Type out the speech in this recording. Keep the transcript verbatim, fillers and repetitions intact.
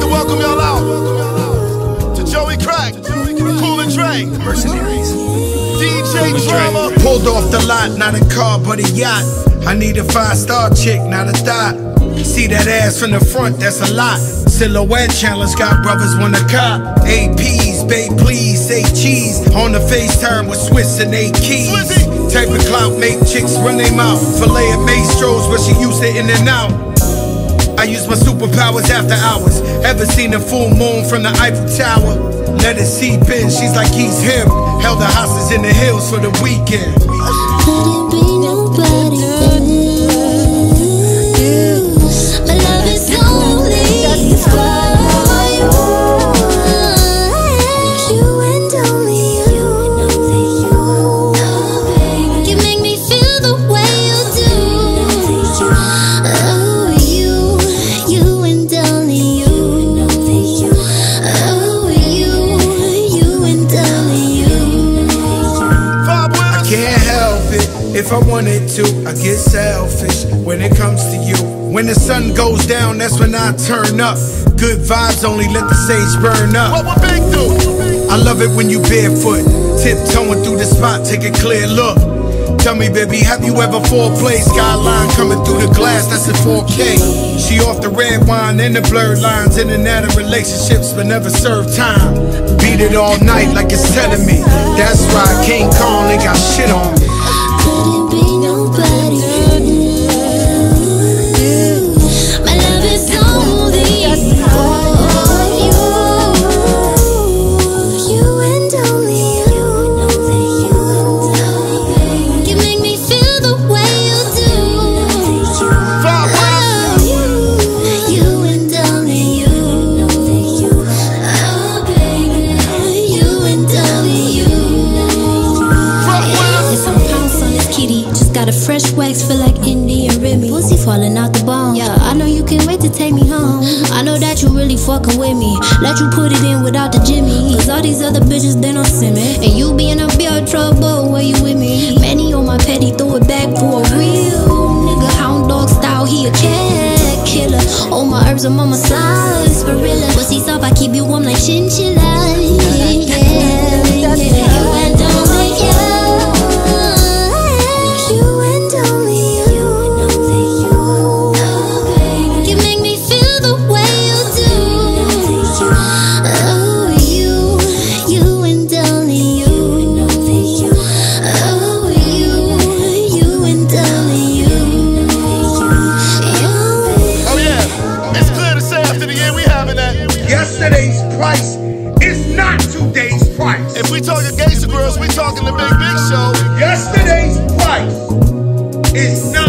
to welcome y'all out to Joey Crack, Cool and Dre, Mercenaries, D J Drama. Pulled off the lot, not a car but a yacht. I need a five-star chick, not a thought. See that ass from the front, that's a lot. Silhouette challenge, got brothers wanna cop. A Ps, babe please, say cheese. On the FaceTime with Swiss and eight keys. Type of clout, make chicks run their mouth. Filet at Maestro's where she used to in and out. I use my superpowers after hours. Ever seen a full moon from the Eiffel Tower? Let it seep in, she's like he's him. Held the hostage in the hills for the weekend. Couldn't be nobody than you. My love is only for you. You and only you. You make me feel the way you do. Oh, you, you and only you. Oh, you, you and only you. I can't help it. If I wanted to, I get selfish when it comes to you. When the sun goes down, that's when I turn up. Good vibes only, let the sage burn up. What would Big do? I love it when you barefoot, tiptoeing through the spot, take a clear look. Tell me, baby, have you ever foreplay? Skyline coming through the glass, that's in four K. She off the red wine and the blurred lines. In and out of relationships, but never serve time. Beat it all night like it's telling me. That's right, King Kong ain't got shit on me. Couldn't be nobody than you. My love is only for you. You and only you. You make me feel the way you do. Oh, you, you and only you. Oh, baby, you and only you. There's some pounce on this kitty. Just got a fresh wax, feel like Indian Remy. Pussy falling out the bone. Yeah, I know you can't wait to take me home. I know that you really fucking with me. Let you put it in without the Jimmy. Cause all these other bitches, they don't see me. And you be in a bit of trouble, where you with me? Manny on my petty, throw it back for a real nigga. Hound dog style, he a cat killer. All my herbs, I'm on my side, for real. Pussy soft, I keep you warm like chinchilla. Yeah, yeah, yeah. You and only you. You and only you. You make me feel the way you do. Oh, you, you and only you. Oh, you, you and only you. Oh yeah, it's clear to say after the year we having that. Yesterday's price is not today's price. If we talking gangster girls, we talking the Big Big Show. Yesterday's price is not